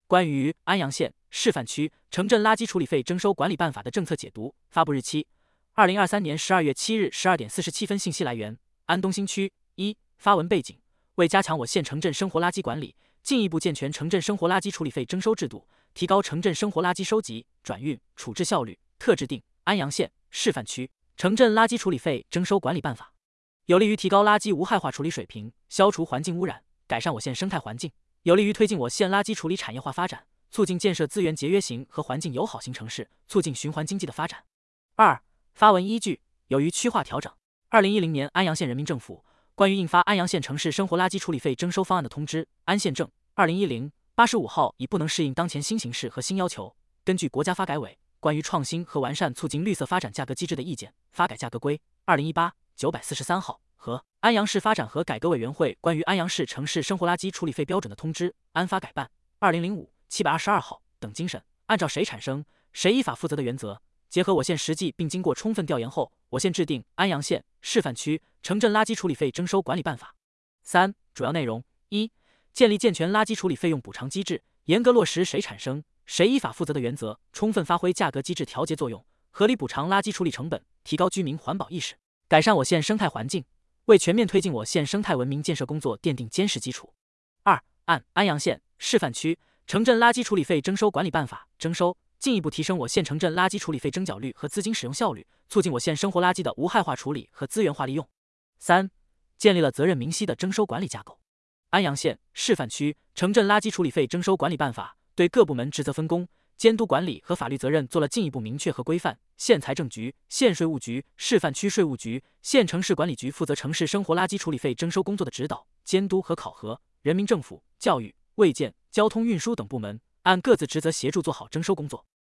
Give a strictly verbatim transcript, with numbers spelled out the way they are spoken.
关于安阳县示范区城镇垃圾处理费征收管理办法的政策解读，发布日期：二零二三年十二月七日十二点四十七分。信息来源：安东新区。一、发文背景：为加强我县城镇生活垃圾管理，进一步健全城镇生活垃圾处理费征收制度，提高城镇生活垃圾收集、转运、处置效率，特制定安阳县示范区城镇垃圾处理费征收管理办法，有利于提高垃圾无害化处理水平，消除环境污染，改善我县生态环境，有利于推进我县垃圾处理产业化发展，促进建设资源节约型和环境友好型城市，促进循环经济的发展。二、发文依据：由于区划调整，二零一零年安阳县人民政府关于印发安阳县城市生活垃圾处理费征收方案的通知（安县正）二零一零八十五号已不能适应当前新形势和新要求，根据国家发改委关于创新和完善促进绿色发展价格机制的意见发改价格规二零一八九百四十三号和安阳市发展和改革委员会关于安阳市城市生活垃圾处理费标准的通知（安发改办二零零五七百二十二号）等精神，按照谁产生谁依法负责的原则，结合我县实际并经过充分调研后，我县制定安阳县示范区城镇垃圾处理费征收管理办法。三、主要内容：一、建立健全垃圾处理费用补偿机制，严格落实谁产生谁依法负责的原则，充分发挥价格机制调节作用，合理补偿垃圾处理成本，提高居民环保意识，改善我县生态环境，为全面推进我县生态文明建设工作奠定坚实基础。二、按安阳县示范区城镇垃圾处理费征收管理办法征收，进一步提升我县城镇垃圾处理费征缴率和资金使用效率，促进我县生活垃圾的无害化处理和资源化利用。三、建立了责任明晰的征收管理架构。安阳县示范区城镇垃圾处理费征收管理办法对各部门职责分工、监督管理和法律责任做了进一步明确和规范。县财政局、县税务局、示范区税务局、县城市管理局负责城市生活垃圾处理费征收工作的指导、监督和考核，人民政府、教育、卫健、交通运输等部门按各自职责协助做好征收工作。